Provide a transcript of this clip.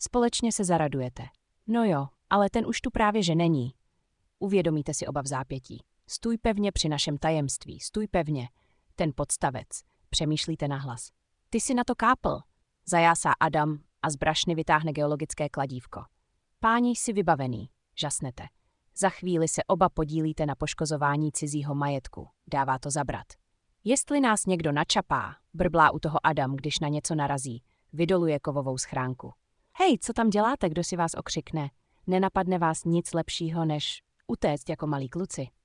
Společně se zaradujete. No jo, ale ten už tu právě že není. Uvědomíte si oba vzápětí. Stůj pevně při našem tajemství, stůj pevně. Ten podstavec. Přemýšlíte nahlas. Ty si na to kápl. Zajásá Adam a z brašny vytáhne geologické kladívko. Páni jsi vybavený, žasnete. Za chvíli se oba podílíte na poškozování cizího majetku. Dává to zabrat. Jestli nás někdo načapá, brblá u toho Adam, když na něco narazí. Vydoluje kovovou schránku. Hej, co tam děláte, kdo si vás okřikne? Nenapadne vás nic lepšího, než utéct jako malí kluci.